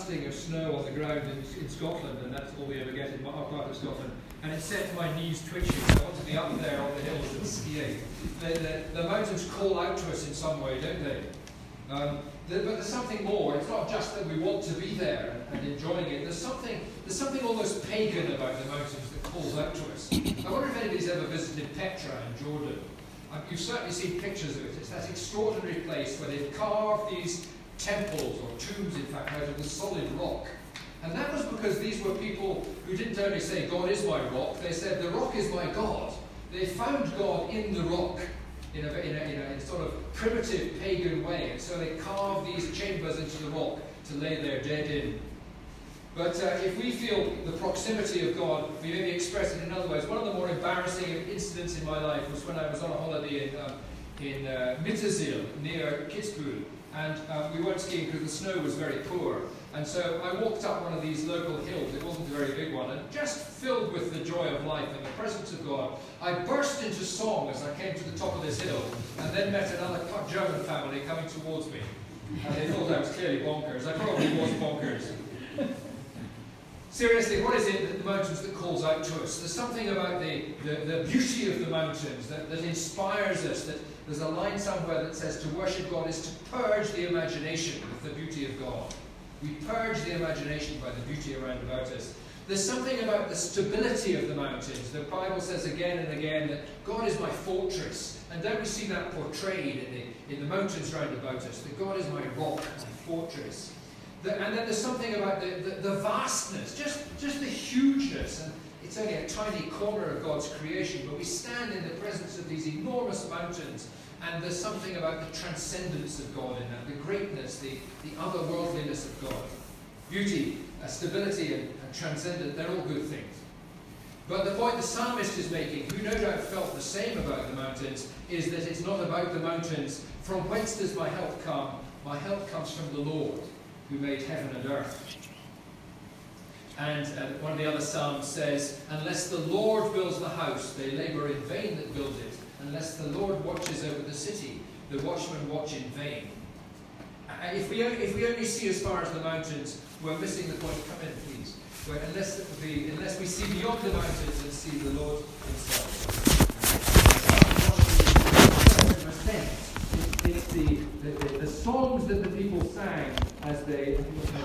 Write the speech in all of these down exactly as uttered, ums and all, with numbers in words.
dusting of snow on the ground in, in Scotland, and that's all we ever get in our part of Scotland. And it set my knees twitching. I want to be up there on the hills and skiing. The, the, the mountains call out to us in some way, don't they? Um, the, but there's something more. It's not just that we want to be there and, and enjoying it. There's something, there's something almost pagan about the mountains that calls out to us. I wonder if anybody's ever visited Petra in Jordan. Um, you've certainly seen pictures of it. It's that extraordinary place where they've carved these temples, or tombs in fact, out of the solid rock. And that was because these were people who didn't only say, God is my rock, they said, the rock is my God. They found God in the rock in a, in a, in a, in a sort of primitive pagan way. And so they carved these chambers into the rock to lay their dead in. But uh, if we feel the proximity of God, we maybe express it in other ways. One of the more embarrassing incidents in my life was when I was on a holiday in, um, in uh, Mittersill, near Kitzbühel. And uh, we weren't skiing because the snow was very poor. And so I walked up one of these local hills, it wasn't a very big one, and just filled with the joy of life and the presence of God, I burst into song as I came to the top of this hill, and then met another German family coming towards me. And they thought I was clearly bonkers. I probably was bonkers. Seriously, what is it that the mountains that calls out to us? There's something about the, the, the beauty of the mountains that, that inspires us, that there's a line somewhere that says to worship God is to purge the imagination with the beauty of God. We purge the imagination by the beauty around about us. There's something about the stability of the mountains. The Bible says again and again that God is my fortress. And don't we see that portrayed in the, in the mountains round about us? That God is my rock, my fortress. The, and then there's something about the, the, the vastness, just, just the hugeness. And it's only a tiny corner of God's creation, but we stand in the presence of these enormous mountains. And there's something about the transcendence of God in that, the greatness, the, the otherworldliness of God. Beauty, uh, stability, and, and transcendence, they're all good things. But the point the psalmist is making, who no doubt felt the same about the mountains, is that it's not about the mountains. From whence does my help come? My help comes from the Lord, who made heaven and earth. And uh, one of the other psalms says, unless the Lord builds the house, they labour in vain that build it. Unless the Lord watches over the city, the watchmen watch in vain. Uh, if, we only, if we only see as far as the mountains, we're missing the point. Come in, please. Where unless, the, unless we see beyond the mountains and see the Lord himself. It's, it's the, the, the, the songs that the people sang as they,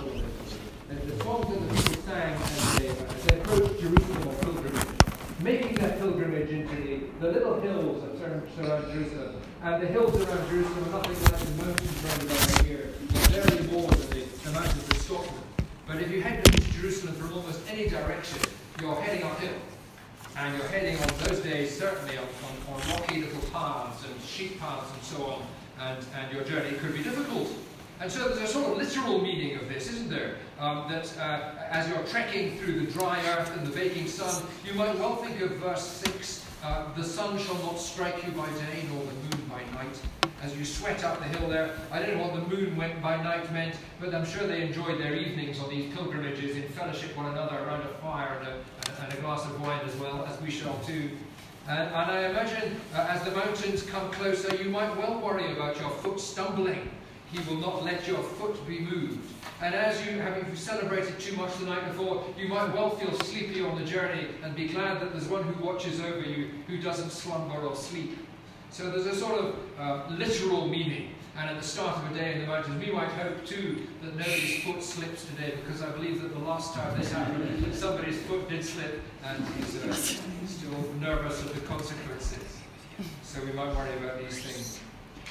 the songs that the people sang as they, as they approached Jerusalem on pilgrimage, making that pilgrimage into the, the little hills that surround Jerusalem. And the hills around Jerusalem are nothing like the mountains around about here. They're barely more than the, the mountains of Scotland. But if you head into Jerusalem from almost any direction, you're heading uphill. And you're heading on those days, certainly on, on, on rocky little paths and sheep paths and so on. And, and your journey could be difficult. And so there's a sort of literal meaning of this, isn't there? Um, that uh, as you're trekking through the dry earth and the baking sun, you might well think of verse six, uh, the sun shall not strike you by day, nor the moon by night. As you sweat up the hill there, I don't know what the moon went by night meant, but I'm sure they enjoyed their evenings on these pilgrimages in fellowship one another around a fire and a, and a glass of wine as well, as we shall too. And, and I imagine uh, as the mountains come closer, you might well worry about your foot stumbling. He will not let your foot be moved. And as you, having celebrated too much the night before, you might well feel sleepy on the journey and be glad that there's one who watches over you, who doesn't slumber or sleep. So there's a sort of uh, literal meaning. And at the start of a day in the mountains, we might hope too that nobody's foot slips today, because I believe that the last time this happened, somebody's foot did slip, and he's uh, still nervous of the consequences. So we might worry about these things.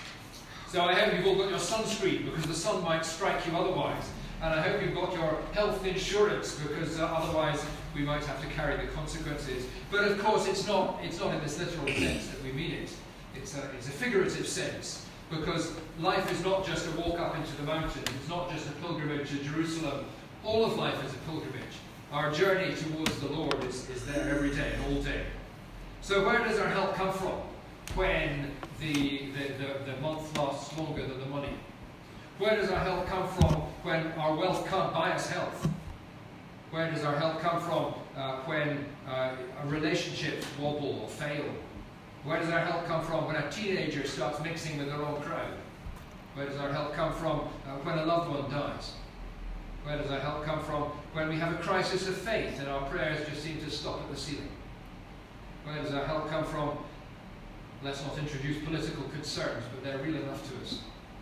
So I hope you've all got your sunscreen, because the sun might strike you otherwise. And I hope you've got your health insurance, because uh, otherwise we might have to carry the consequences. But of course, it's not, it's not in this literal sense that we mean it. It's a, it's a figurative sense, because life is not just a walk up into the mountains. It's not just a pilgrimage to Jerusalem. All of life is a pilgrimage. Our journey towards the Lord is, is there every day and all day. So where does our help come from when the, the, the, the month lasts longer than the money? Where does our help come from when our wealth can't buy us health? Where does our help come from uh, when uh, relationships wobble or fail? Where does our help come from when a teenager starts mixing with the wrong crowd? Where does our help come from uh, when a loved one dies? Where does our help come from when we have a crisis of faith and our prayers just seem to stop at the ceiling? Where does our help come from? Let's not introduce political concerns, but they're real enough to us.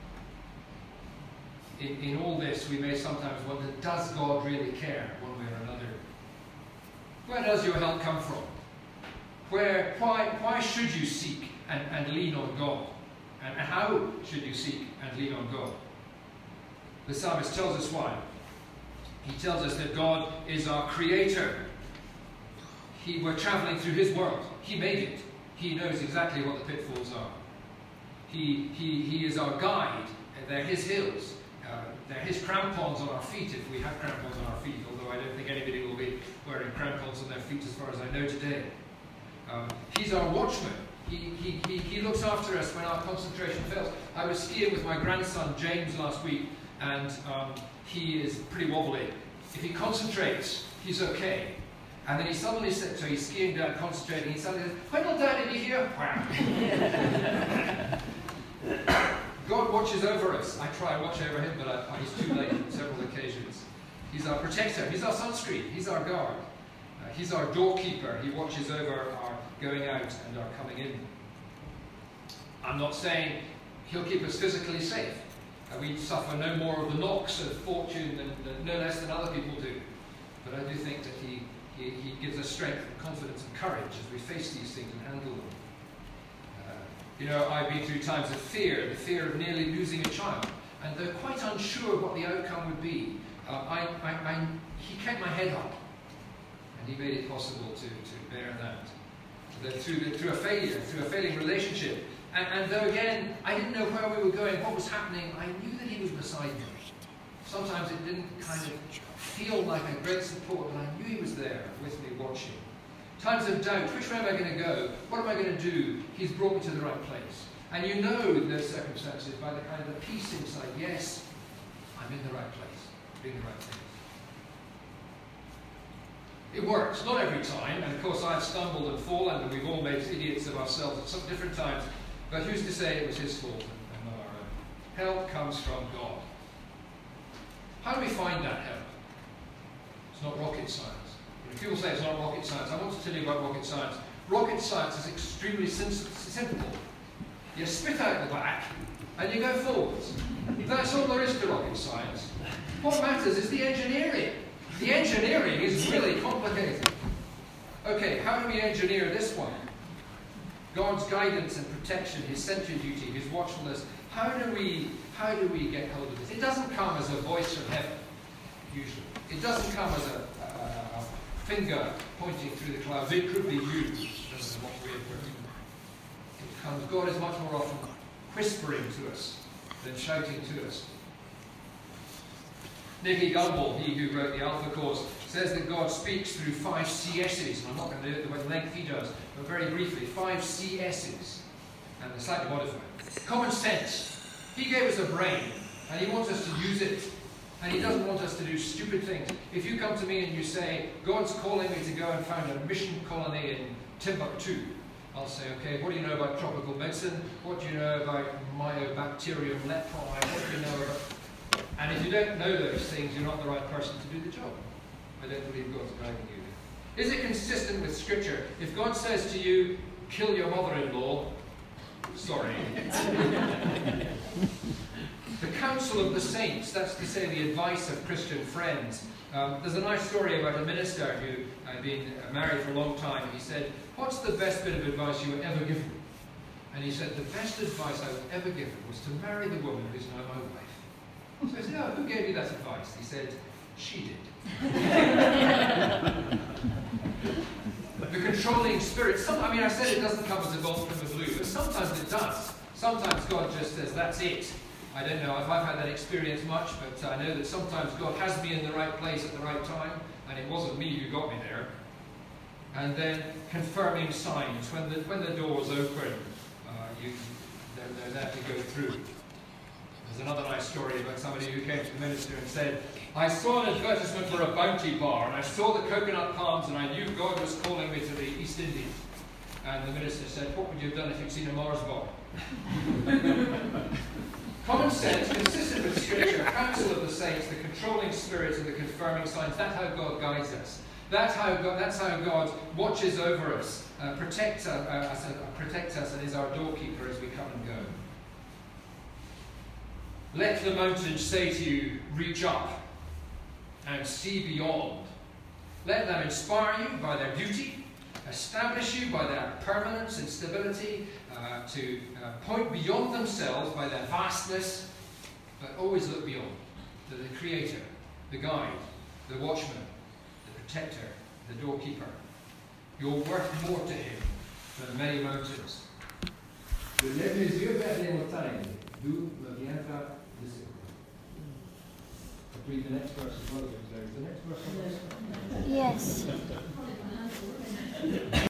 In, in all this, we may sometimes wonder, does God really care one way or another? Where does your help come from? Where, why, why should you seek and, and lean on God? And, and how should you seek and lean on God? The psalmist tells us why. He tells us that God is our creator. He, we're traveling through his world. He made it. He knows exactly what the pitfalls are. He, he, he is our guide. They're his hills. Uh, they're his crampons on our feet, if we have crampons on our feet, although I don't think anybody will be wearing crampons on their feet as far as I know today. Um, he's our watchman. He, he, he, he looks after us when our concentration fails. I was skiing with my grandson James last week, and um, he is pretty wobbly. If he concentrates, he's okay. And then he suddenly said, so he's skiing down, concentrating, he suddenly says, "When will Daddy be here?" God watches over us. I try and watch over him, but I, he's too late on several occasions. He's our protector. He's our sunscreen. He's our guard. Uh, he's our doorkeeper. He watches over our going out and our coming in. I'm not saying he'll keep us physically safe. Uh, we suffer no more of the knocks of fortune than, than no less than other people do. But I do think that he, he, he gives us strength and confidence and courage as we face these things and handle them. You know, I've been through times of fear, the fear of nearly losing a child, and they're quite unsure what the outcome would be. Uh, I, I, I, he kept my head up, and he made it possible to, to bear that. that through, the, through a failure, through a failing relationship, and, and though again, I didn't know where we were going, what was happening, I knew that he was beside me. Sometimes it didn't kind of feel like a great support, but I knew he was there with me watching. Times of doubt, which way am I going to go? What am I going to do? He's brought me to the right place. And you know in those circumstances by the kind of the peace inside, yes, I'm in the right place, doing the right things. It works, not every time, and of course I've stumbled and fallen, and we've all made idiots of ourselves at some different times, but who's to say it was his fault and not our own? Help comes from God. How do we find that help? It's not rocket science. People say it's not rocket science. I want to tell you about rocket science. Rocket science is extremely simple. You spit out the back and you go forwards. That's all there is to rocket science. What matters is the engineering. The engineering is really complicated. Okay, how do we engineer this one? God's guidance and protection, his sentry duty, his watchfulness. How do we, how do we get hold of this? It doesn't come as a voice from heaven, usually. It doesn't come as a finger pointing through the clouds. It could be you. Doesn't know what weird word. It comes. God is much more often whispering to us than shouting to us. Nicky Gumbel, he who wrote the Alpha Course, says that God speaks through five C S's. And I'm not going to do it the length he does, but very briefly, five C S's, and they're slightly modified. Common sense. He gave us a brain, and he wants us to use it. And he doesn't want us to do stupid things. If you come to me and you say, God's calling me to go and found a mission colony in Timbuktu, I'll say, okay, what do you know about tropical medicine? What do you know about mycobacterium leprae? What do you know about... And if you don't know those things, you're not the right person to do the job. I don't believe God's guiding you there. Is it consistent with Scripture? If God says to you, kill your mother-in-law, sorry. The counsel of the saints, that's to say the advice of Christian friends. Um, there's a nice story about a minister who had been married for a long time. He said, what's the best bit of advice you were ever given? And he said, the best advice I was ever given was to marry the woman who's now my wife. So I said, oh, who gave you that advice? He said, she did. The controlling spirit, some, I mean, I said it doesn't come as a bolt from the blue, but sometimes it does. Sometimes God just says, that's it. I don't know if I've had that experience much, but I know that sometimes God has me in the right place at the right time, and it wasn't me who got me there. And then confirming signs. When the, when the doors open, uh, you, they're, they're there to go through. There's another nice story about somebody who came to the minister and said, I saw an advertisement for a bounty bar, and I saw the coconut palms, and I knew God was calling me to the East Indies. And the minister said, what would you have done if you'd seen a Mars bar? Common sense, consistent with Scripture, counsel of the saints, the controlling spirit and the confirming signs. That's how God guides us. That's how God, that's how God watches over us, uh, protects, uh, us, uh, protects us and is our doorkeeper as we come and go. Let the mountains say to you, reach up and see beyond. Let them inspire you by their beauty, establish you by their permanence and stability, uh, to uh, point beyond themselves by their vastness, but always look beyond to the Creator, the Guide, the Watchman, the Protector, the Doorkeeper. You're worth more to Him than many mountains. Je lève les yeux vers les montagnes, d'où me viendra le secours. Read the next verse as well, if there is the next verse. Yes.